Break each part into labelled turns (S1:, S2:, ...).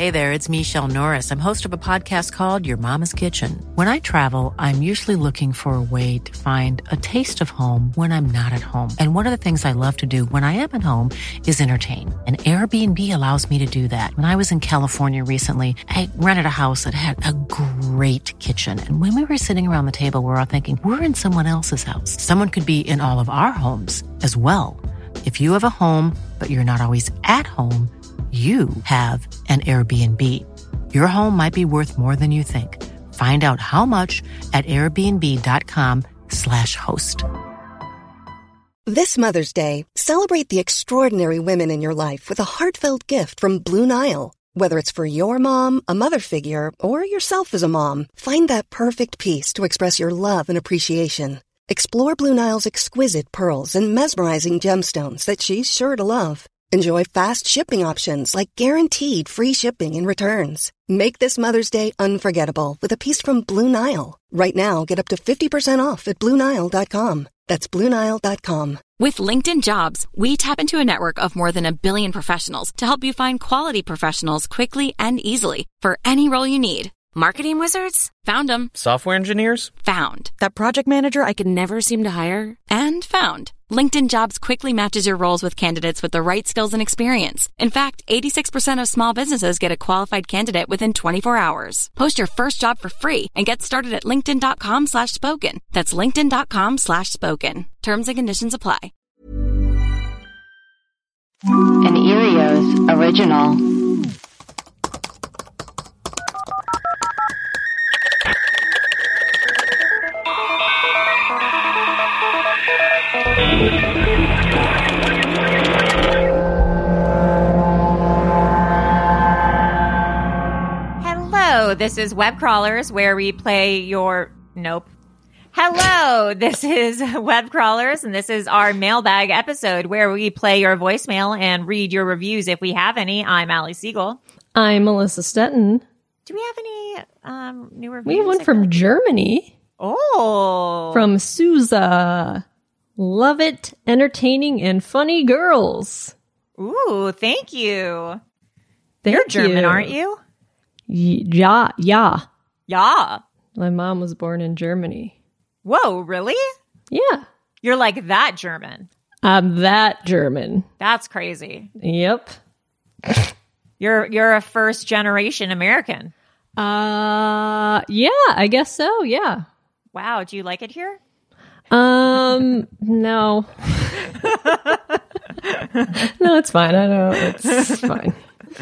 S1: Hey there, it's Michelle Norris. I'm host of a podcast called Your Mama's Kitchen. When I travel, I'm usually looking for a way to find a taste of home when I'm not at home. And one of the things I love to do when I am at home is entertain. And Airbnb allows me to do that. When I was in California recently, I rented a house that had a great kitchen. And when we were sitting around the table, we were all thinking, we're in someone else's house. Someone could be in all of our homes as well. If you have a home, but you're not always at home, you have an Airbnb. Your home might be worth more than you think. Find out how much at airbnb.com/host.
S2: This Mother's Day, celebrate the extraordinary women in your life with a heartfelt gift from Blue Nile. Whether it's for your mom, a mother figure, or yourself as a mom, find that perfect piece to express your love and appreciation. Explore Blue Nile's exquisite pearls and mesmerizing gemstones that she's sure to love. Enjoy fast shipping options like guaranteed free shipping and returns. Make this Mother's Day unforgettable with a piece from Blue Nile. Right now, get up to 50% off at BlueNile.com. That's BlueNile.com.
S3: With LinkedIn Jobs, we tap into a network of more than 1 billion professionals to help you find quality professionals quickly and easily for any role you need. Marketing wizards? Found them.
S4: Software engineers?
S3: Found. That project manager I could never seem to hire? And found. LinkedIn Jobs quickly matches your roles with candidates with the right skills and experience. In fact, 86% of small businesses get a qualified candidate within 24 hours. Post your first job for free and get started at linkedin.com/spoken. That's linkedin.com/spoken. Terms and conditions apply.
S5: An Erios original.
S6: Hello, this is Web Crawlers, where we play your... Nope. Hello, this is Web Crawlers, and this is our mailbag episode where we play your voicemail and read your reviews if we have any. I'm Allie Siegel.
S7: I'm Melissa Stetton.
S6: Do we have any new reviews?
S7: We have one from Germany.
S6: Oh.
S7: From Souza. Love it, entertaining, and funny girls.
S6: Ooh, thank you.
S7: You're
S6: German, aren't you?
S7: Yeah.
S6: Yeah.
S7: My mom was born in Germany.
S6: Whoa, really?
S7: Yeah.
S6: You're like that German.
S7: I'm that German.
S6: That's crazy.
S7: Yep.
S6: You're a first generation American.
S7: Yeah, I guess so, yeah.
S6: Wow, do you like it here?
S7: No. No, it's fine. It's fine.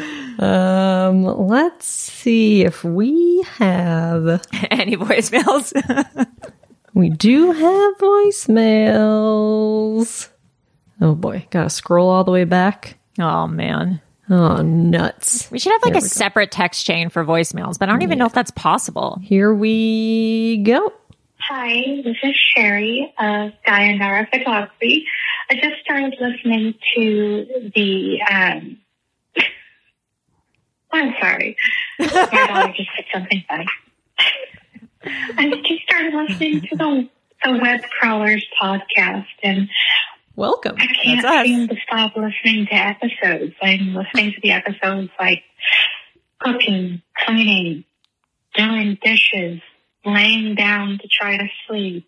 S7: Let's see if we have
S6: any voicemails.
S7: We do have voicemails. Oh boy, gotta scroll all the way back.
S6: Oh man.
S7: Oh, nuts.
S6: We should have like a separate text chain for voicemails, but I don't even know if that's possible.
S7: Here we go.
S8: Hi, this is Sherry of Dayanara Photography. I just started listening to the, I'm sorry. My daughter just said something funny. I just started listening to the Web Crawlers podcast, and
S7: welcome.
S8: I can't seem to stop listening to episodes. I'm listening to the episodes like cooking, cleaning, doing dishes, laying down to try to sleep,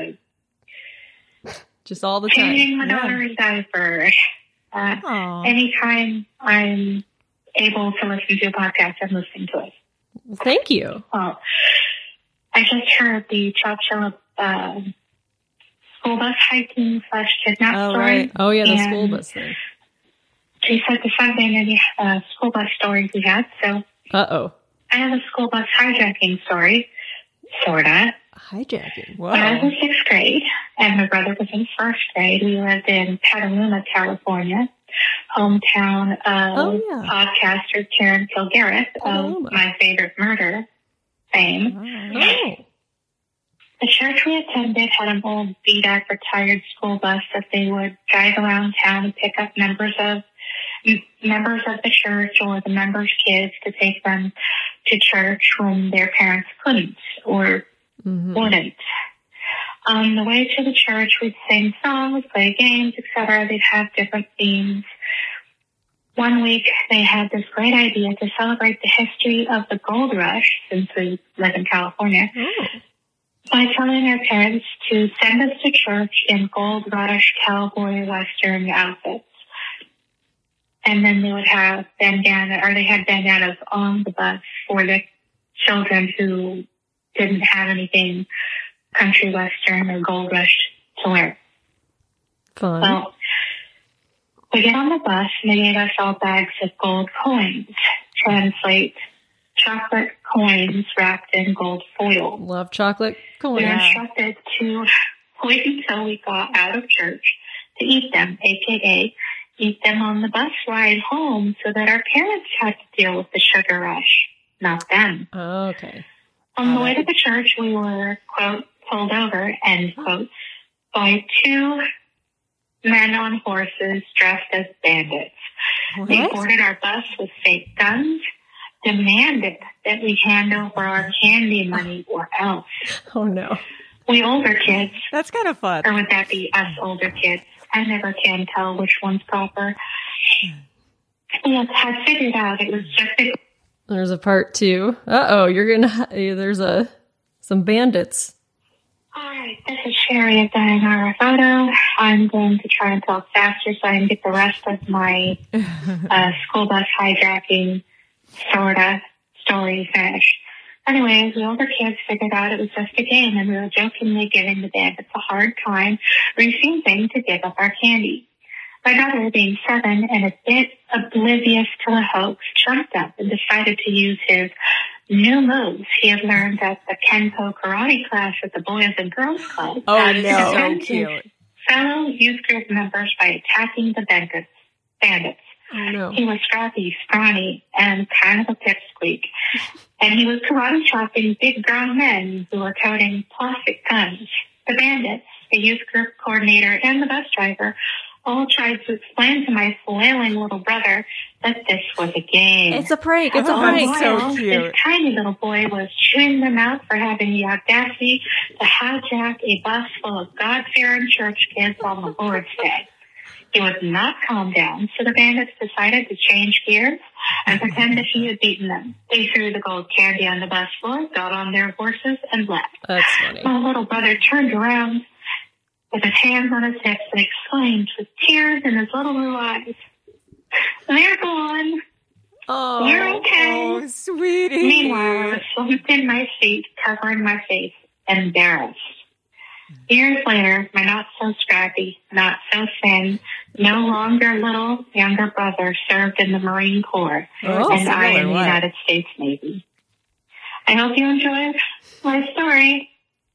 S7: just all the time.
S8: Changing my daughter's diaper. Anytime I'm able to listen to a podcast, I'm listening to it.
S7: Thank you.
S8: Well, I just heard the Chowchilla school bus hiking / kidnap story.
S7: Right. Oh, yeah, the school bus thing.
S8: She said the Sunday many school bus stories we had, so...
S7: Uh-oh.
S8: I have a school bus hijacking story, sorta.
S7: Hijacking?
S8: Wow. When I was in 6th grade, and my brother was in 1st grade, we lived in Petaluma, California, hometown of podcaster Karen Kilgariff of My Favorite Murder fame.
S7: Oh.
S8: The church we attended had an old beat-up retired school bus that they would drive around town and pick up members of the church or the members' kids to take them to church when their parents couldn't or wouldn't. On the way to the church, we'd sing songs, play games, etc. They'd have different themes. one week they had this great idea to celebrate the history of the gold rush, since we live in California, by telling our parents to send us to church in gold rush cowboy western outfits. And then they would have they had bandanas on the bus for the children who didn't have anything country western or gold rush to wear.
S7: Fun.
S8: Well, we get on the bus and they gave us all bags of gold coins. Translate chocolate coins wrapped in gold foil.
S7: Love chocolate coins.
S8: We were instructed to wait until we got out of church to eat them, aka eat them on the bus ride home, so that our parents had to deal with the sugar rush, not them.
S7: Oh, okay.
S8: On the way to the church, we were, quote, pulled over, end quote, by two men on horses dressed as bandits.
S7: What?
S8: They boarded our bus with fake guns, demanded that we hand over our candy money or else.
S7: Oh, no.
S8: We older kids,
S6: That's kind of fun.
S8: or would that be us older kids? I never can tell which one's proper. We had figured out it was just a
S7: There's a part 2. Uh-oh, you're gonna... There's some bandits.
S8: All right, this is Sherry of Diane Our Photo. I'm going to try and talk faster so I can get the rest of my school bus hijacking sorta story finished. Anyways, the older kids figured out it was just a game, and we were jokingly giving the bandits a hard time, refusing to give up our candy. My daughter, being 7 and a bit oblivious to the hoax, jumped up and decided to use his new moves he had learned at the Kenpo karate class at the Boys and Girls Club.
S6: Oh,
S8: to
S6: no.
S8: defend
S6: So cute.
S8: his fellow youth group members by attacking the bandits.
S7: Oh, no.
S8: He was scrappy, scrawny, and kind of a pipsqueak. And he was karate chopping big grown men who were toting plastic guns. The bandits, the youth group coordinator, and the bus driver all tried to explain to my flailing little brother that this was a game.
S7: It's a prank. It's a
S6: Oh,
S7: prank.
S6: so
S8: Meanwhile,
S6: cute.
S8: This tiny little boy was chewing them out for having the audacity to hijack a bus full of God-fearing church kids on the Lord's Day. He would not calm down, so the bandits decided to change gears and pretend that he had beaten them. They threw the gold candy on the bus floor, got on their horses, and left.
S7: That's funny.
S8: My little brother turned around with his hands on his hips and exclaimed with tears in his little blue eyes, "They're gone.
S7: Oh,
S8: You're okay."
S6: Oh, sweetie.
S8: Meanwhile, I was slumped in my seat, covering my face, embarrassed. Years later, my not so scrappy, not so thin, no longer little younger brother served in the Marine Corps,
S7: Oh,
S8: and I in the
S6: what?
S8: United States Navy. I hope you enjoyed my story.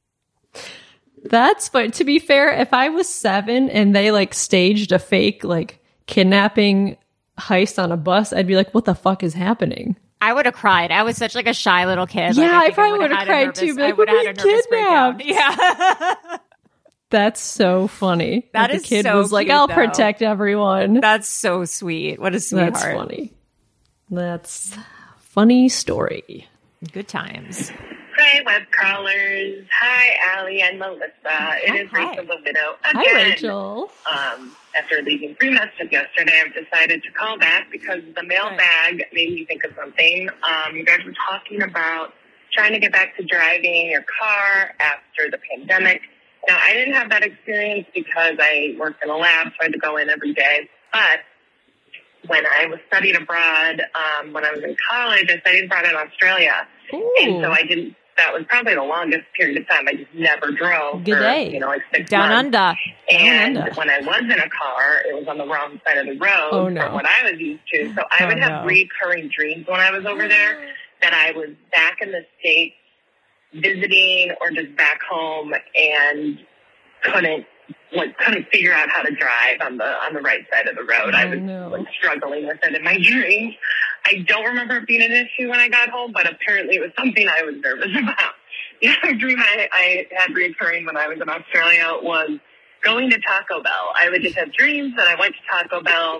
S7: That's fun. To be fair, if I was 7 and they like staged a fake like kidnapping heist on a bus, I'd be like, what the fuck is happening?
S6: I would have cried. I was such like a shy little kid.
S7: Yeah, I
S6: think
S7: probably
S6: would've
S7: would've
S6: had a
S7: cried too,
S6: nervous-
S7: be like,
S6: I would
S7: "We're
S6: have had a
S7: being
S6: nervous breakdown.
S7: kidnapped."
S6: Yeah.
S7: That's so funny.
S6: That
S7: the
S6: is
S7: kid
S6: so
S7: was like,
S6: cute,
S7: I'll
S6: though.
S7: protect everyone.
S6: That's so sweet. What a sweetheart.
S7: That's funny. That's funny story.
S6: Good times.
S4: Hi, web crawlers. Hi, Allie and Melissa. It is
S6: Hi.
S4: Rachel the Widow again.
S7: Hi, Rachel.
S4: After leaving 3 messages yesterday, I've decided to call back because the mailbag made me think of something. You guys were talking about trying to get back to driving your car after the pandemic. Now, I didn't have that experience because I worked in a lab, so I had to go in every day. But when I was studying abroad, when I was in college, I studied abroad in Australia. And so I didn't, that was probably the longest period of time. I just never drove
S7: Good
S4: for,
S7: day.
S4: like 6
S6: Down
S4: months.
S6: under.
S4: And
S7: Down under.
S4: when I was in a car, it was on the wrong side of the road
S7: Oh, no.
S4: from what I was used to. So I would have recurring dreams when I was over there that I was back in the States visiting or just back home and couldn't figure out how to drive on the right side of the road. I was like struggling with it in my dreams. I don't remember it being an issue when I got home, but apparently it was something I was nervous about. The other dream I had recurring when I was in Australia was going to Taco Bell. I would just have dreams that I went to Taco Bell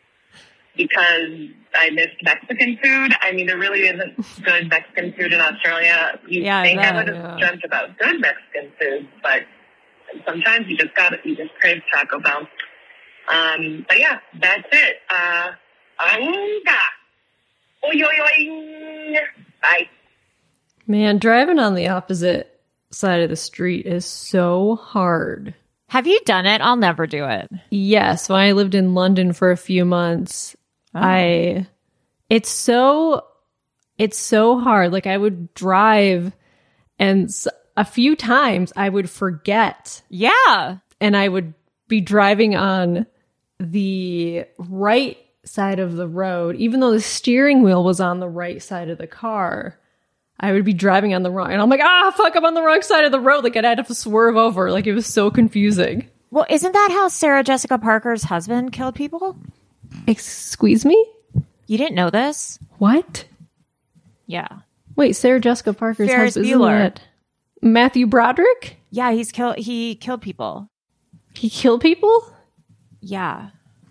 S4: because I missed Mexican food. I mean, there really isn't good Mexican food in Australia. You think I would have dreamt about good Mexican food, but sometimes you just crave Taco Bell. But yeah, that's it. Anga. Oy, oy, oy. Bye.
S7: Man, driving on the opposite side of the street is so hard.
S6: Have you done it? I'll never do it.
S7: Yes, when I lived in London for a few months, it's so hard. Like, I would drive, and a few times I would forget.
S6: Yeah.
S7: And I would be driving on the right side of the road, even though the steering wheel was on the right side of the car. I would be driving on the wrong, and I'm like, fuck, I'm on the wrong side of the road. Like, I'd have to swerve over. Like, it was so confusing.
S6: Well, isn't that how Sarah Jessica Parker's husband killed people?
S7: Excuse me?
S6: You didn't know this?
S7: What?
S6: Yeah.
S7: Wait, Sarah Jessica Parker's
S6: Ferris
S7: husband,
S6: Bueller.
S7: isn't it Matthew Broderick?
S6: Yeah, he killed people.
S7: He killed people?
S6: Yeah.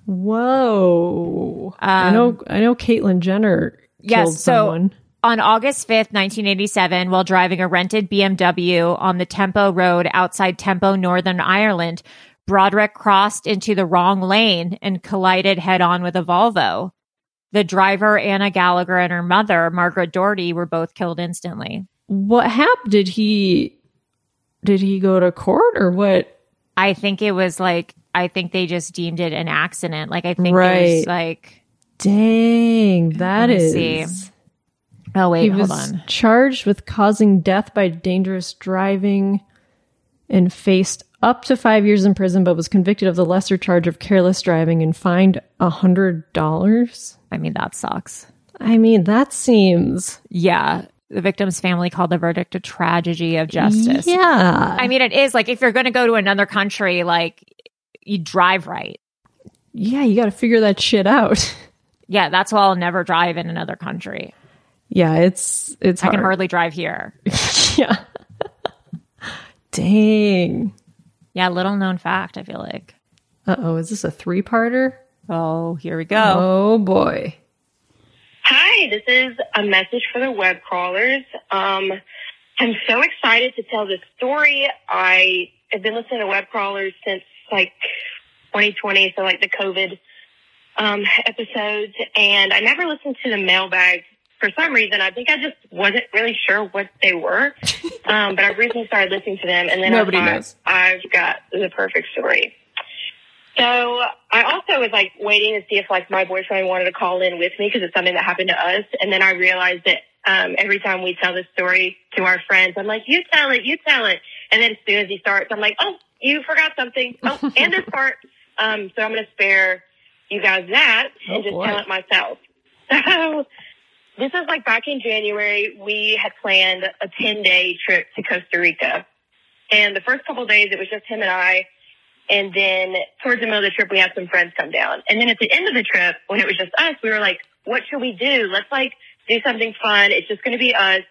S7: Whoa. I know Caitlyn Jenner killed someone.
S6: On August 5th, 1987, while driving a rented BMW on the Tempo Road outside Tempo, Northern Ireland, Broderick crossed into the wrong lane and collided head-on with a Volvo. The driver, Anna Gallagher, and her mother, Margaret Doherty, were both killed instantly.
S7: What happened? Did he go to court or what?
S6: I think it was I think they just deemed it an accident. Like, I think it was
S7: dang, that is...
S6: See. Oh, wait, hold on.
S7: He was charged with causing death by dangerous driving and faced up to 5 years in prison, but was convicted of the lesser charge of careless driving and fined $100.
S6: I mean, that sucks.
S7: I mean, that seems...
S6: Yeah. The victim's family called the verdict a tragedy of justice.
S7: Yeah.
S6: I mean, it is. Like, if you're going to go to another country, you drive right.
S7: Yeah, you got to figure that shit out.
S6: Yeah, that's why I'll never drive in another country.
S7: Yeah, it's hard.
S6: I can hardly drive here.
S7: Yeah. Dang.
S6: Yeah, little known fact, I feel like.
S7: Uh-oh, is this a 3-parter?
S6: Oh, here we go.
S7: Oh, boy.
S4: Hi, this is a message for the web crawlers. I'm so excited to tell this story. I have been listening to web crawlers since 2020, so the COVID episodes, and I never listened to the mailbag for some reason. I think I just wasn't really sure what they were, but I recently started listening to them, and then
S7: Nobody knows.
S4: I've got the perfect story. So I also was waiting to see if my boyfriend wanted to call in with me because it's something that happened to us. And then I realized that every time we tell this story to our friends, I'm like, you tell it. And then as soon as he starts, I'm like, oh, you forgot something. Oh, and this part. So I'm going to spare you guys that and just tell it myself. So this is back in January, we had planned a 10-day trip to Costa Rica. And the first couple of days, it was just him and I. And then towards the middle of the trip, we had some friends come down. And then at the end of the trip, when it was just us, we were like, what should we do? Let's do something fun. It's just going to be us.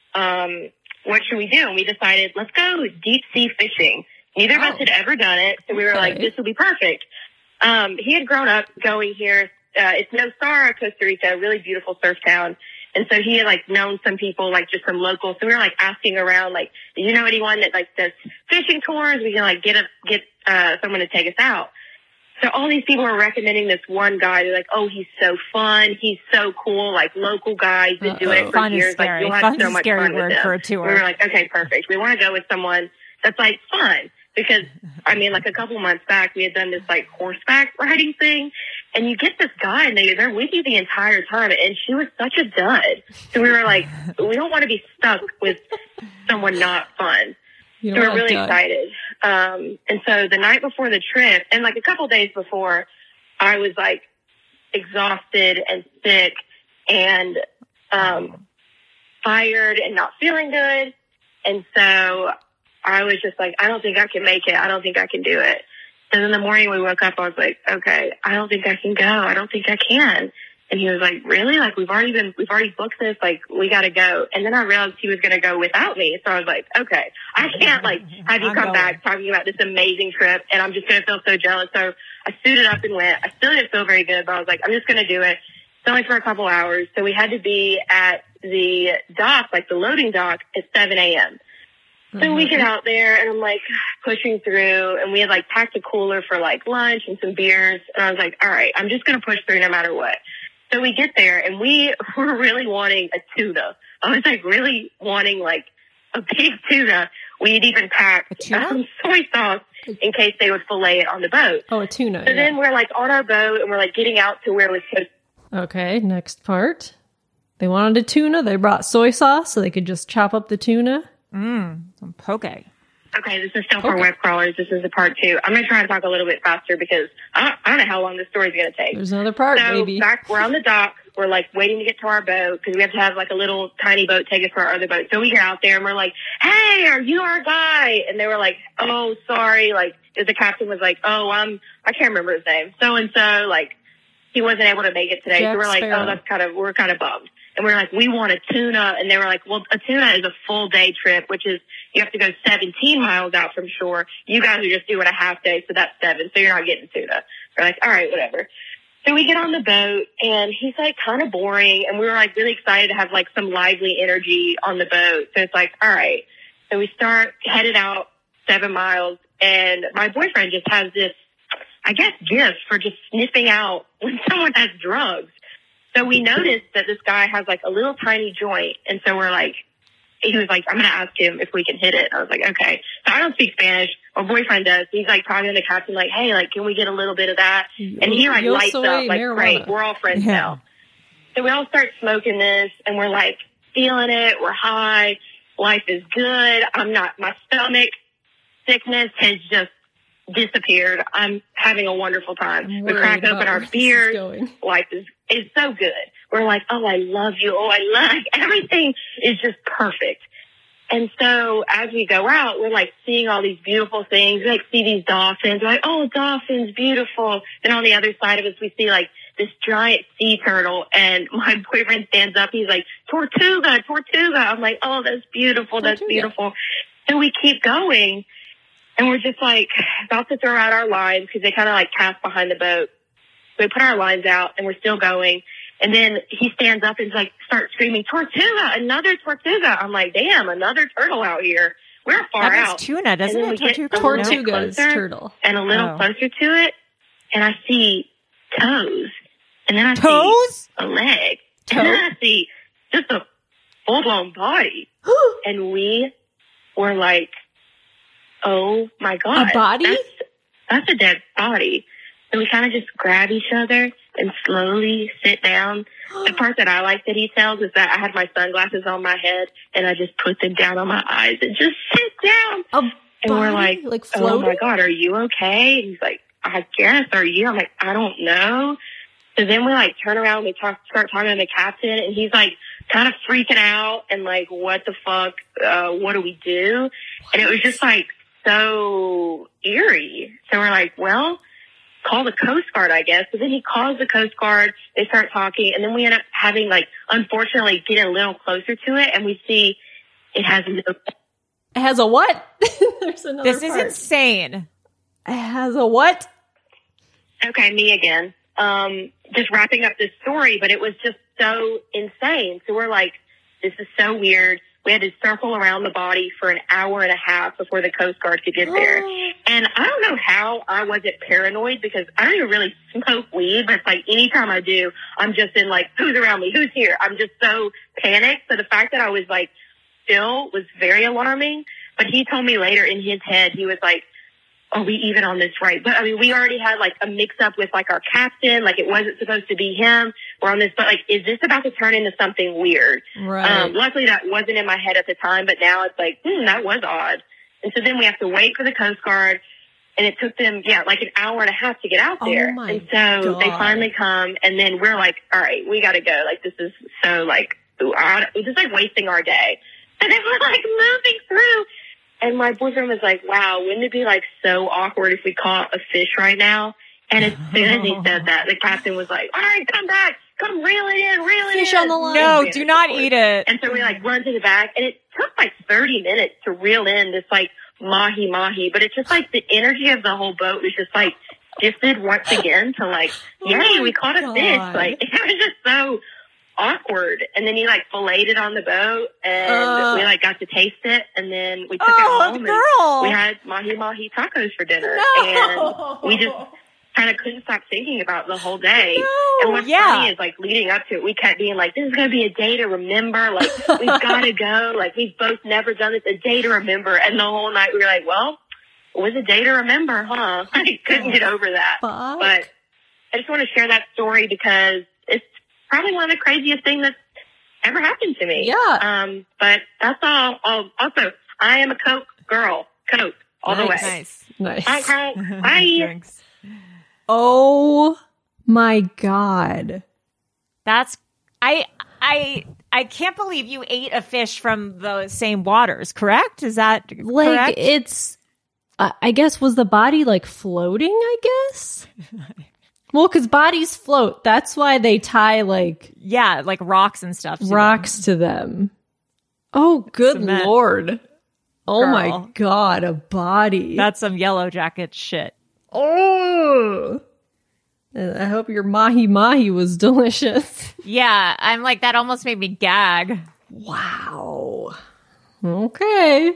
S4: What should we do? And we decided, let's go deep sea fishing. Neither of us had ever done it. So we were like, this will be perfect. He had grown up going here. It's Nosara, Costa Rica, a really beautiful surf town. And so he had known some people, just some locals. So we were asking around, do you know anyone that does fishing tours? We can get someone to take us out. So all these people were recommending this one guy. They're like, oh, he's so fun. He's so cool. Local guy. He's been doing it for
S6: fun
S4: years.
S6: Is scary.
S4: You'll have
S6: fun
S4: so
S6: is
S4: much
S6: scary
S4: fun
S6: word
S4: with him.
S6: for a tour.
S4: We were like, okay, perfect. We want to go with someone that's fun. Because, I mean, a couple months back, we had done this horseback riding thing. And you get this guy and they're with you the entire time. And she was such a dud. So we were like, we don't want to be stuck with someone not fun. So we're really excited. And so the night before the trip, and a couple days before, I was exhausted and sick and tired and not feeling good. And so I was just I don't think I can make it. I don't think I can do it. And in the morning we woke up, I was like, okay, I don't think I can go. I don't think I can. And he was like, really? We've already booked this. We got to go. And then I realized he was going to go without me. So I was like, okay, I can't have you come back talking about this amazing trip. And I'm just going to feel so jealous. So I suited up and went. I still didn't feel very good, but I was like, I'm just going to do it. It's only for a couple hours. So we had to be at the dock, the loading dock at 7 a.m. So we get out there and I'm pushing through and we had packed a cooler for lunch and some beers. And I was like, all right, I'm just going to push through no matter what. So we get there and we were really wanting a tuna. I was like really wanting like a big tuna. We had even packed some soy sauce in case they would fillet it on the boat.
S7: Oh, a tuna.
S4: So then we're like on our boat and we're like getting out to where it was supposed to.
S7: Okay, next part. They wanted a tuna. They brought soy sauce so they could just chop up the tuna.
S6: Some poke.
S4: Okay, this is still for web crawlers. This is the part 2. I'm going to try to talk a little bit faster because I don't know how long this story is going to take.
S7: There's another part, baby.
S4: We're on the dock. We're like waiting to get to our boat because we have to have like a little tiny boat take us to our other boat. So we get out there and we're like, hey, are you our guy? And they were like, oh, sorry. Like the captain was like, oh, I can't remember his name. So-and-so, like he wasn't able to make it today.
S7: Jack
S4: so we're like,
S7: Sparrow.
S4: we're kind of bummed. And we're like, we want a tuna. And they were like, well, a tuna is a full day trip, which is you have to go 17 miles out from shore. You guys are just doing a half day. So that's 7. So you're not getting tuna. We're like, all right, whatever. So we get on the boat and he's like kind of boring. And we were like really excited to have like some lively energy on the boat. So it's like, all right. So we headed out 7 miles and my boyfriend just has this, I guess, gift for just sniffing out when someone has drugs. So we noticed that this guy has like a little tiny joint. And so we're like, he was like, I'm going to ask him if we can hit it. I was like, okay. So I don't speak Spanish. My boyfriend does. He's like talking to the captain like, hey, like, can we get a little bit of that? And he like lights up like, marijuana. Great. We're all friends now. So we all start smoking this and we're like feeling it. We're high. Life is good. My stomach sickness has just disappeared. I'm having a wonderful time. We crack open our beers. Life is so good. We're like, oh, I love you. Oh, I love everything is just perfect. And so as we go out, we're like seeing all these beautiful things. We like see these dolphins. We're like, oh, dolphins, beautiful. Then on the other side of us, we see like this giant sea turtle. And my boyfriend stands up. He's like, Tortuga, Tortuga. I'm like, oh, that's beautiful. That's beautiful. So we keep going. And we're just like about to throw out our lines because they kind of like cast behind the boat. So we put our lines out and we're still going. And then he stands up and like starts screaming, Tortuga, another Tortuga. I'm like, damn, another turtle out here. We're far out.
S6: That's tuna, doesn't it?
S7: Tortuga is turtle.
S4: And a little closer to it. And I see toes. And then I see a leg. And then I see just a full-blown body. And we were like, oh my God.
S7: A body?
S4: That's a dead body. So we kind of just grab each other and slowly sit down. The part that I like that he tells is that I had my sunglasses on my head and I just put them down on my eyes and just sit down. And we're like oh my God, are you okay? And he's like, I guess, are you? I'm like, I don't know. So then we like turn around and we start talking to the captain and he's like kind of freaking out and like, what the fuck? What do we do? And it was just like so eerie. So we're like, well, call the Coast Guard, I guess. So then he calls the Coast Guard. They start talking. And then we end up having, like, unfortunately, get a little closer to it. And we see it has no...
S7: It has a what? There's another
S6: This is insane.
S7: It has a what?
S4: Okay, me again. Just wrapping up this story, but it was just so insane. So we're like, this is so weird. We had to circle around the body for an hour and a half before the Coast Guard could get there. And I don't know how I wasn't paranoid because I don't even really smoke weed, but it's like anytime I do, I'm just in like, who's around me? Who's here? I'm just so panicked. So the fact that I was like still was very alarming. But he told me later in his head, he was like, are we even on this right? But I mean, we already had like a mix up with like our captain. Like it wasn't supposed to be him. We're on this, but like, is this about to turn into something weird?
S7: Right.
S4: Luckily that wasn't in my head at the time, but now it's like, that was odd. And so then we have to wait for the Coast Guard. And it took them, like an hour and a half to get out there.
S7: Oh
S4: and so they finally come and then we're like, all right, we got to go. Like, this is so like, it's just like wasting our day. And then we're like moving through. And my boyfriend was like, wow, wouldn't it be like so awkward if we caught a fish right now? And as soon as he said that, the captain was like, all right, come back. Come reel it in,
S7: fish on the line.
S6: No, do not eat it.
S4: And so we like run to the back and it took like 30 minutes to reel in this like mahi. But it's just like the energy of the whole boat was just like shifted once again to like, yay, we caught a fish. Like it was just so awkward. And then he like filleted it on the boat and we like got to taste it and then we took it home and we had mahi tacos for dinner and we just kind of couldn't stop thinking about the whole day.
S6: No,
S4: and what's funny is, like, leading up to it, we kept being like, this is going to be a day to remember. Like, we've got to go. Like, we've both never done this, a day to remember. And the whole night we were like, well, it was a day to remember, huh? I couldn't get over that.
S7: Fuck.
S4: But I just want to share that story because it's probably one of the craziest things that's ever happened to me.
S7: Yeah.
S4: But that's all. Also, I am a Coke girl. Coke all the way.
S7: Nice.
S4: Bye, Coke. Bye.
S6: Drinks.
S7: Oh my God.
S6: That's I can't believe you ate a fish from the same waters, correct? Is that
S7: Like,
S6: correct?
S7: it's, I guess, was the body like floating, I guess? Well, because bodies float. That's why they tie like
S6: like rocks and stuff.
S7: to them. Oh, good
S6: Cement.
S7: Lord. Oh
S6: Girl.
S7: my God, a body.
S6: That's some Yellow Jacket shit.
S7: Oh. I hope your mahi-mahi was delicious.
S6: Yeah, I'm like, that almost made me gag.
S7: Wow. Okay.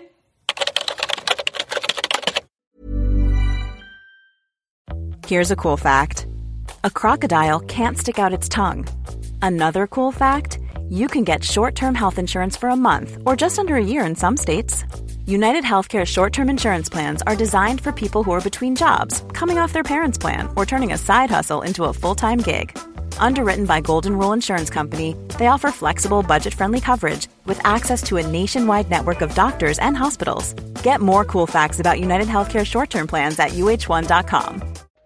S9: Here's a cool fact. A crocodile can't stick out its tongue. Another cool fact, you can get short-term health insurance for a month or just under a year in some states. United Healthcare short-term insurance plans are designed for people who are between jobs, coming off their parents' plan, or turning a side hustle into a full-time gig. Underwritten by Golden Rule Insurance Company, they offer flexible, budget-friendly coverage with access to a nationwide network of doctors and hospitals. Get more cool facts about United Healthcare short-term plans at uh1.com.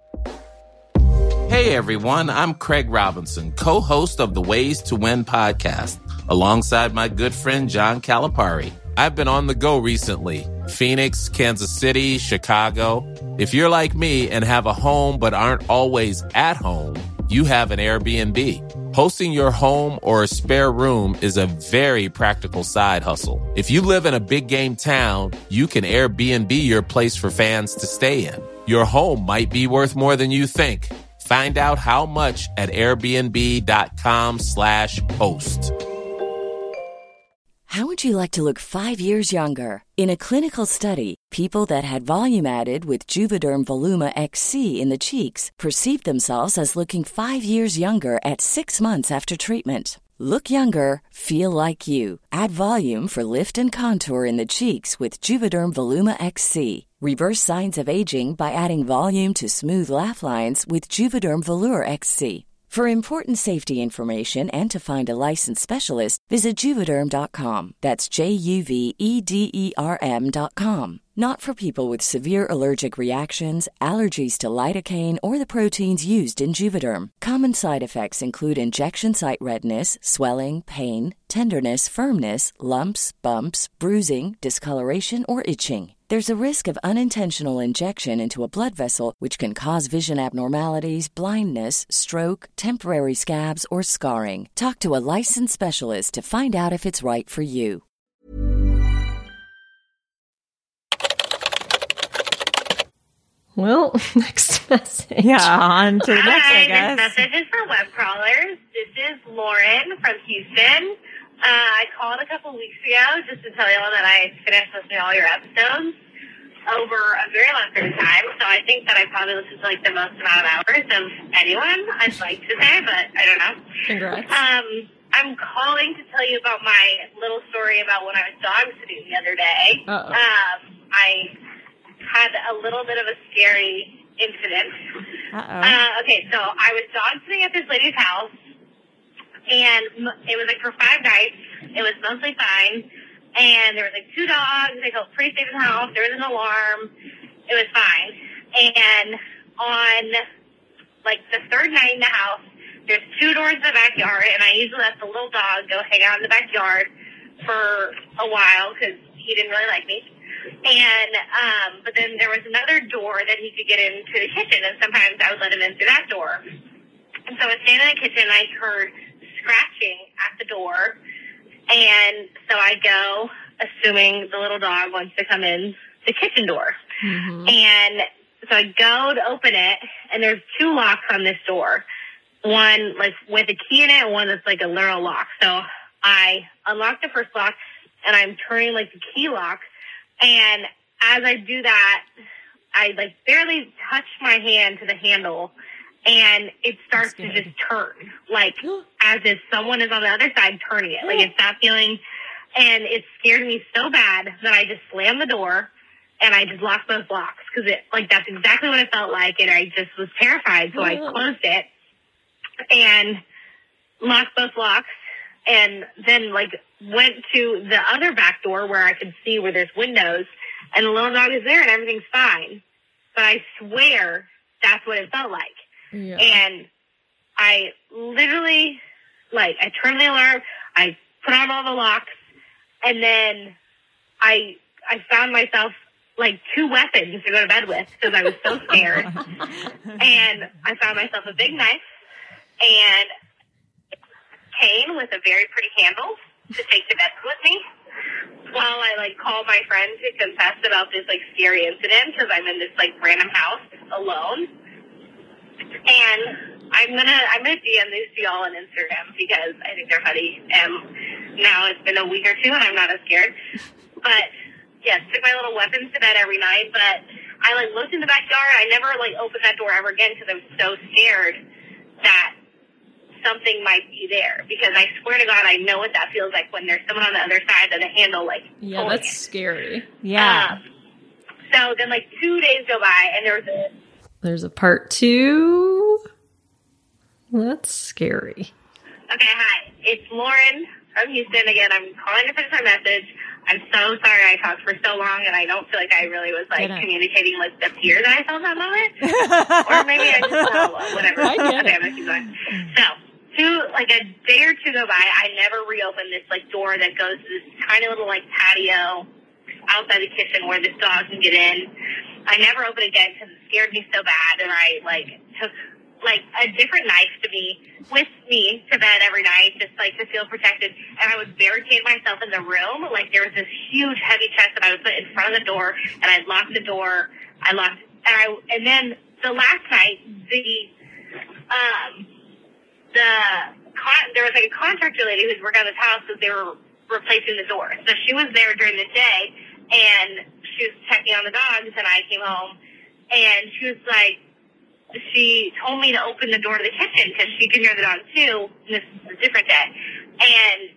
S10: Hey everyone, I'm Craig Robinson, co-host of the Ways to Win podcast, alongside my good friend John Calipari. I've been on the go recently. Phoenix, Kansas City, Chicago. If you're like me and have a home but aren't always at home, you have an Airbnb. Hosting your home or a spare room is a very practical side hustle. If you live in a big game town, you can Airbnb your place for fans to stay in. Your home might be worth more than you think. Find out how much at airbnb.com/host.
S11: How would you like to look 5 years younger? In a clinical study, people that had volume added with Juvederm Voluma XC in the cheeks perceived themselves as looking 5 years younger at 6 months after treatment. Look younger, feel like you. Add volume for lift and contour in the cheeks with Juvederm Voluma XC. Reverse signs of aging by adding volume to smooth laugh lines with Juvederm Volure XC. For important safety information and to find a licensed specialist, visit Juvederm.com. That's JUVEDERM.com. Not for people with severe allergic reactions, allergies to lidocaine, or the proteins used in Juvederm. Common side effects include injection site redness, swelling, pain, tenderness, firmness, lumps, bumps, bruising, discoloration, or itching. There's a risk of unintentional injection into a blood vessel, which can cause vision abnormalities, blindness, stroke, temporary scabs, or scarring. Talk to a licensed specialist to find out if it's right for you.
S7: Well, next message.
S6: Yeah, on to the next, I guess.
S4: This message is for web crawlers. This is Lauren from Houston. I called a couple weeks ago just to tell y'all that I finished listening to all your episodes over a very long period of time. So I think that I probably listened to like the most amount of hours of anyone, I'd like to say, but I don't know.
S7: Congrats.
S4: I'm calling to tell you about my little story about when I was dog sitting the other day.
S7: Uh-oh.
S4: I had a little bit of a scary incident. Okay, so I was dog sitting at this lady's house, and it was like for 5 nights. It was mostly fine. And there was like 2 dogs. They felt pretty safe in the house. There was an alarm. It was fine. And on like the 3rd night in the house, there's 2 doors in the backyard, and I usually let the little dog go hang out in the backyard for a while because he didn't really like me. And but then there was another door that he could get into the kitchen, and sometimes I would let him in through that door. And so I was standing in the kitchen, and I heard scratching at the door. And so I go, assuming the little dog wants to come in the kitchen door. Mm-hmm. And so I go to open it, and there's 2 locks on this door. One like with a key in it, and one that's like a literal lock. So I unlock the first lock, and I'm turning like the key lock. And as I do that, I like barely touch my hand to the handle, and it starts to just turn, like as if someone is on the other side turning it. Like it's that feeling, and it scared me so bad that I just slammed the door and I just locked both locks because it like that's exactly what it felt like, and I just was terrified. So I closed it and locked both locks, and then like went to the other back door where I could see where there's windows, and the little dog is there and everything's fine. But I swear that's what it felt like. Yeah. And I literally, like, I turned the alarm, I put on all the locks, and then I found myself, like, 2 weapons to go to bed with because I was so scared. And I found myself a big knife and a cane with a very pretty handle to take to bed with me while I, like, call my friend to confess about this, like, scary incident because I'm in this, like, random house alone. And I'm gonna DM these to y'all on Instagram because I think they're funny. And now it's been a week or 2 and I'm not as scared. But yes, took my little weapons to bed every night. But I like looked in the backyard. I never like opened that door ever again because I was so scared that something might be there. Because I swear to God, I know what that feels like when there's someone on the other side of the handle. Like
S7: yeah, that's scary.
S6: Yeah.
S4: So then like 2 days go by and
S7: there's a part 2. That's scary.
S4: Okay, hi. It's Lauren from Houston again. I'm calling to finish my message. I'm so sorry I talked for so long, and I don't feel like I really was, like, communicating, like, the fear that I felt that moment. Or maybe I just felt whatever. Okay, I'm going to keep going. So, a day or 2 go by, I never reopened this, like, door that goes to this tiny little, like, patio outside the kitchen where this dog can get in. I never opened it again because it scared me so bad, and I, like, took, like, a different knife with me to bed every night, just, like, to feel protected. And I would barricade myself in the room. Like, there was this huge, heavy chest that I would put in front of the door, and I'd lock the door. And then the last night, there was, like, a contractor lady who was working on this house because they were replacing the door. So she was there during the day, and she was checking on the dogs, and I came home, and she was like, she told me to open the door to the kitchen because she could hear the dog too. And this is a different day. And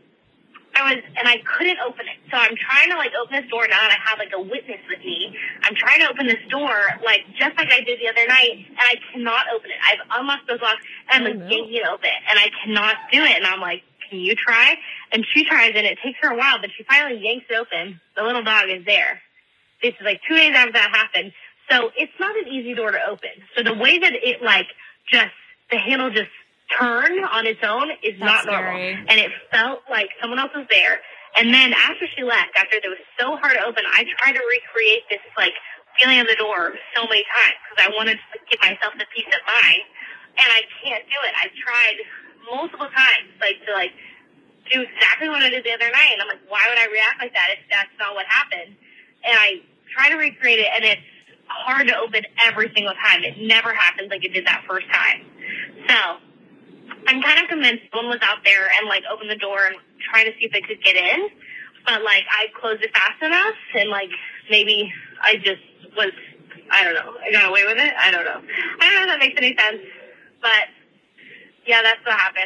S4: I couldn't open it. So I'm trying to like open this door now, and I have like a witness with me. I'm trying to open this door like just like I did the other night, and I cannot open it. I've unlocked those locks, and I'm like yanking it open, and I cannot do it. And I'm like, can you try? And she tries, and it takes her a while, but she finally yanks it open. The little dog is there. This is like 2 days after that happened. So it's not an easy door to open. So the way that it the handle just turned on its own is not normal. And it felt like someone else was there. And then after she left, after it was so hard to open, I tried to recreate this like feeling of the door so many times because I wanted to give myself the peace of mind. And I can't do it. I've tried multiple times to do exactly what I did the other night. And I'm like, why would I react like that if that's not what happened? And I try to recreate it, and it's hard to open every single time. It never happens like it did that first time. So I'm kind of convinced someone was out there and like opened the door and trying to see if they could get in, but like I closed it fast enough, and like maybe I just was, I don't know, I got away with it. I don't know if that makes any sense, but yeah, that's what happened.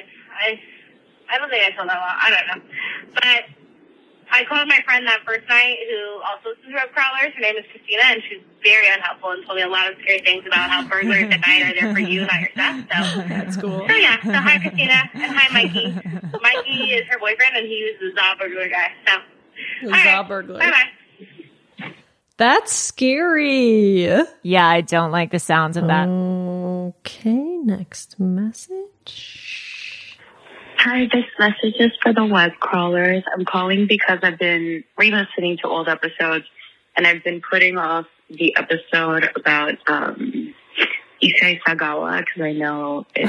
S4: I don't think I told that one. I don't know, but I called my friend that first night who also listens to Web Crawlers. Her name is Christina, and she's very unhelpful and told me a lot of scary things about how burglars at night are there for you, not yourself. So
S7: that's cool.
S4: So yeah, so hi Christina, and hi Mikey. Mikey is her boyfriend, and he was the Zaw burglar guy. So
S7: Zaw burglar.
S4: Bye-bye.
S7: That's scary.
S6: Yeah, I don't like the sounds of that.
S7: Okay, next message.
S12: Hi, this message is for the Web Crawlers. I'm calling because I've been re-listening to old episodes, and I've been putting off the episode about Issei Sagawa because I know it's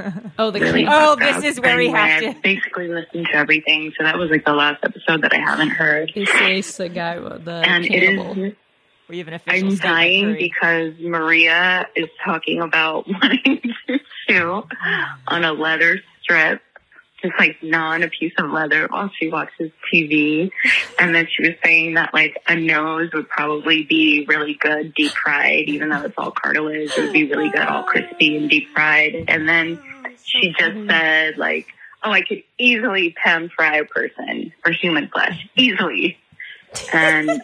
S6: this is where we have to.
S12: I've basically listened to everything, so that was like the last episode that I haven't heard.
S7: Issei Sagawa, the
S12: and
S7: cannibal.
S12: It is.
S6: We have an official
S12: I'm dying because Maria is talking about wanting to chew on a leather strip just like gnaw on a piece of leather while she watches TV. And then she was saying that like a nose would probably be really good deep fried, even though it's all cartilage. It would be really good all crispy and deep fried. And then she just said like, oh, I could easily pan fry a person or human flesh. Easily. And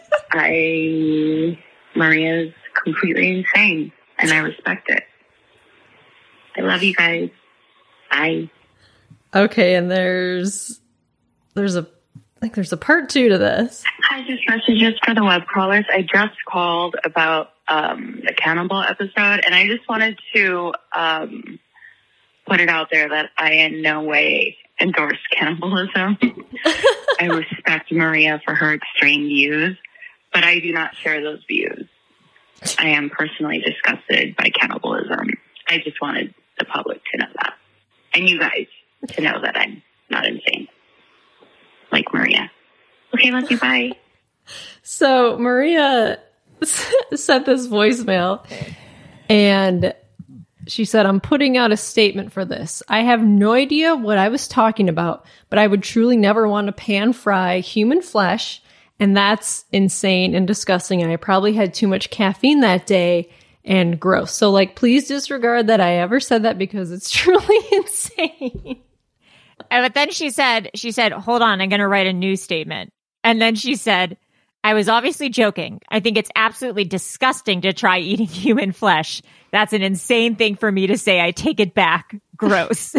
S12: Maria's completely insane and I respect it. I love you guys. Bye.
S7: Okay, and there's a part 2 to this.
S12: Hi, just messages for the web crawlers. I just called about the cannibal episode, and I just wanted to put it out there that I in no way endorse cannibalism. I respect Maria for her extreme views, but I do not share those views. I am personally disgusted by cannibalism. I just wanted the public to know that. And you guys to know that I'm not insane. Like Maria. Okay, love you. Bye.
S7: So Maria sent this voicemail and she said, I'm putting out a statement for this. I have no idea what I was talking about, but I would truly never want to pan fry human flesh. And that's insane and disgusting. And I probably had too much caffeine that day and gross. So like, please disregard that I ever said that because it's truly insane.
S6: But then she said, hold on, I'm going to write a new statement. And then she said, I was obviously joking. I think it's absolutely disgusting to try eating human flesh. That's an insane thing for me to say. I take it back. Gross.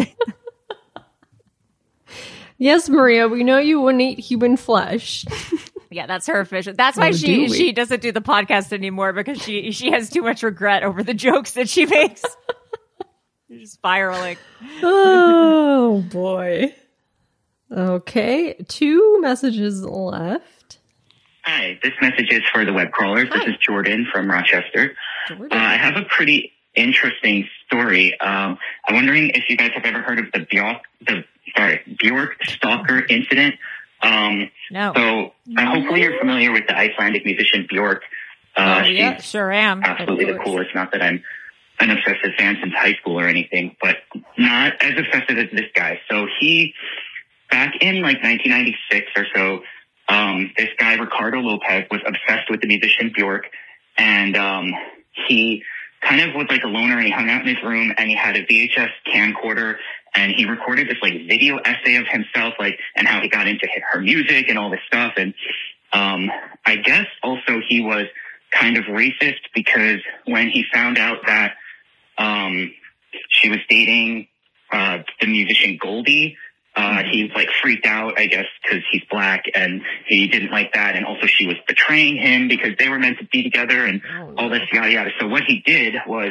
S7: Yes, Maria, we know you wouldn't eat human flesh.
S6: Yeah, that's her official. That's why she doesn't do the podcast anymore because she has too much regret over the jokes that she makes. She's spiraling.
S7: Oh, boy. Okay, 2 messages left.
S13: Hi, this message is for the web crawlers. Hi. This is Jordan from Rochester. I have a pretty interesting story. I'm wondering if you guys have ever heard of the Bjork stalker incident.
S6: No.
S13: So hopefully you're familiar with the Icelandic musician Bjork.
S6: Yeah, sure am.
S13: Absolutely the coolest. Not that I'm an obsessive fan since high school or anything, but not as obsessive as this guy. So he, back in like 1996 or so, this guy, Ricardo Lopez, was obsessed with the musician Bjork, and he kind of was like a loner, and he hung out in his room, and he had a VHS camcorder, and he recorded this like video essay of himself, like, and how he got into her music and all this stuff. And I guess also he was kind of racist because when he found out that she was dating the musician Goldie, he like freaked out, I guess, because he's black, and he didn't like that. And also she was betraying him because they were meant to be together and all this yada yada. So what he did was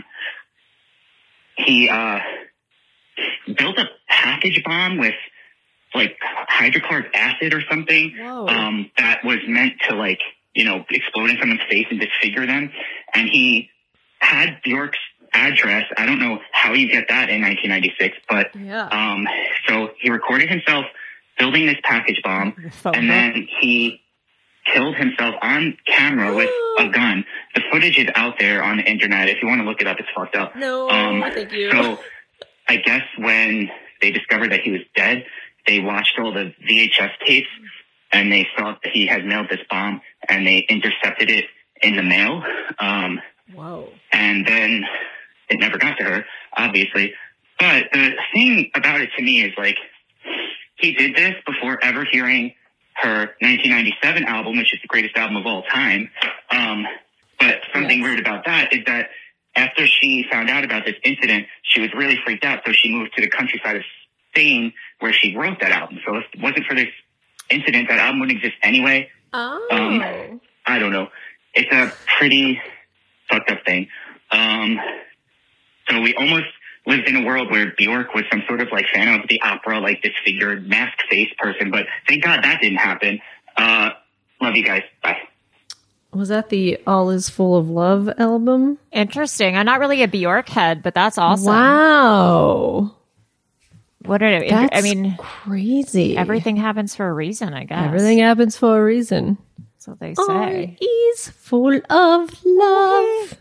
S13: he built a package bomb with like hydrochloric acid or something that was meant to like, you know, explode in someone's face and disfigure them. And he had Bjork's address. I don't know how you get that in 1996, but so he recorded himself building this package bomb, and then he killed himself on camera with a gun. The footage is out there on the internet. If you want to look it up, it's fucked up.
S7: No, thank you.
S13: So I guess when they discovered that he was dead, they watched all the VHS tapes, and they saw that he had mailed this bomb, and they intercepted it in the mail. And then it never got to her, obviously. But the thing about it to me is, like, he did this before ever hearing her 1997 album, which is the greatest album of all time. But something weird about that is that after she found out about this incident, she was really freaked out, so she moved to the countryside of Spain where she wrote that album. So if it wasn't for this incident, that album wouldn't exist anyway. I don't know. It's a pretty fucked up thing. So we almost lived in a world where Bjork was some sort of like fan of the opera, like disfigured mask face person, but thank God that didn't happen. Love you guys. Bye.
S7: Was that the All Is Full of Love album?
S6: Interesting. I'm not really a Bjork head, but that's awesome.
S7: Wow.
S6: What are
S7: That's
S6: I mean,
S7: crazy.
S6: Everything happens for a reason, I guess.
S7: Everything happens for a reason.
S6: That's what they say.
S7: All is full of love.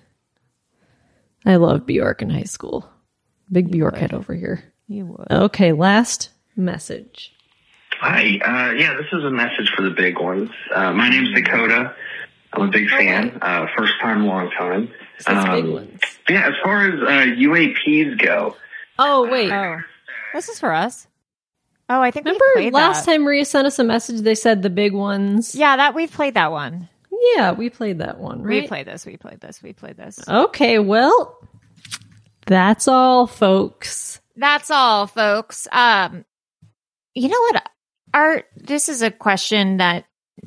S7: I love Bjork in high school. Big Bjork head over here.
S6: You would.
S7: Okay, last message?
S14: Hi. This is a message for the big ones. My name's Dakota. I'm a big fan. First time, long time.
S7: Big ones.
S14: Yeah, as far as UAPs go.
S7: Oh, wait.
S6: Oh, this is for us. Oh, I think
S7: remember
S6: we played
S7: last
S6: that.
S7: time Maria sent us a message. They said the big ones.
S6: Yeah, we've played that one.
S7: Yeah, we played that one. Right?
S6: We played this.
S7: Okay, well, that's all, folks.
S6: That's all, folks. You know what? This is a question that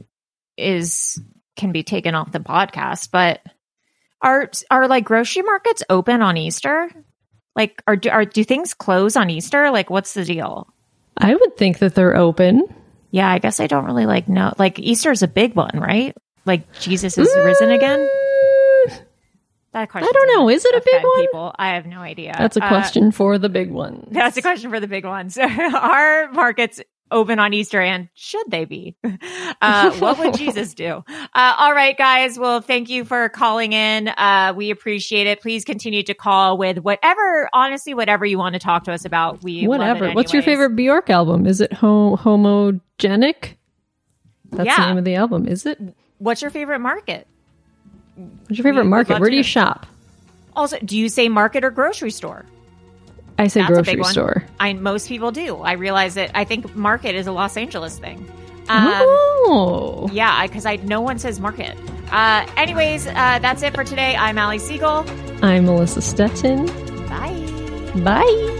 S6: can be taken off the podcast, but are like grocery markets open on Easter? Like, do things close on Easter? Like, what's the deal?
S7: I would think that they're open.
S6: Yeah, I guess I don't really know. Like, Easter's a big one, right? Like, Jesus is risen again. That question.
S7: I don't know. Is it a big one?
S6: People, I have no idea.
S7: That's a question for the big ones.
S6: That's a question for the big ones. Are markets open on Easter, and should they be? What would Jesus do? All right, guys. Well, thank you for calling in. We appreciate it. Please continue to call with whatever you want to talk to us about.
S7: Whatever. What's your favorite Bjork album? Is it Homogenic? That's the name of the album, is it?
S6: What's your favorite market?
S7: What's your favorite market? Where do you shop?
S6: Also, do you say market or grocery store?
S7: I say grocery store.
S6: Most people do. I realize that. I think market is a Los Angeles thing. Yeah, because no one says market. Anyways, that's it for today. I'm Allie Siegel.
S7: I'm Melissa Stetson.
S6: Bye.
S7: Bye.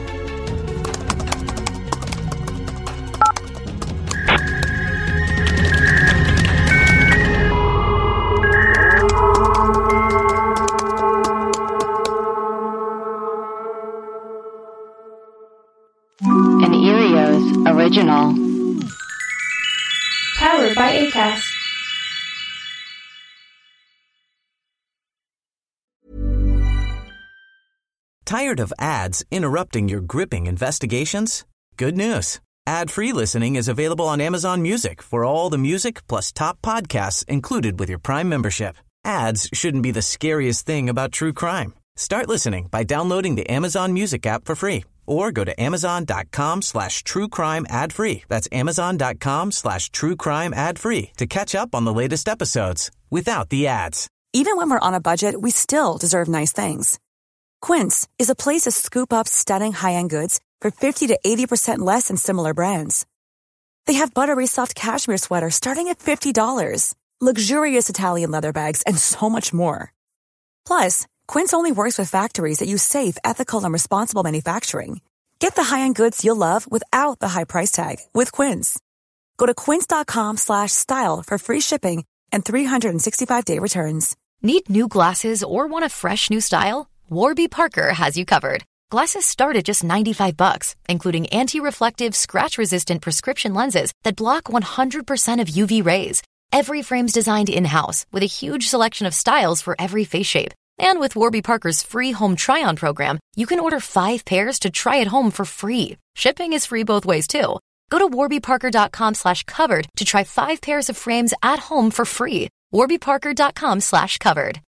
S5: An Erios original.
S15: Powered by Acast.
S16: Tired of ads interrupting your gripping investigations? Good news. Ad-free listening is available on Amazon Music for all the music plus top podcasts included with your Prime membership. Ads shouldn't be the scariest thing about true crime. Start listening by downloading the Amazon Music app for free or go to amazon.com/truecrime ad-free. That's amazon.com/truecrime ad-free to catch up on the latest episodes without the ads.
S17: Even when we're on a budget, we still deserve nice things. Quince is a place to scoop up stunning high-end goods for 50 to 80% less than similar brands. They have buttery soft cashmere sweaters starting at $50, luxurious Italian leather bags, and so much more. Plus, Quince only works with factories that use safe, ethical, and responsible manufacturing. Get the high-end goods you'll love without the high price tag with Quince. Go to quince.com/style for free shipping and 365-day returns.
S18: Need new glasses or want a fresh new style? Warby Parker has you covered. Glasses start at just $95, including anti-reflective, scratch-resistant prescription lenses that block 100% of UV rays. Every frame's designed in-house with a huge selection of styles for every face shape. And with Warby Parker's free home try-on program, you can order 5 pairs to try at home for free. Shipping is free both ways, too. Go to warbyparker.com/covered to try 5 pairs of frames at home for free. warbyparker.com/covered.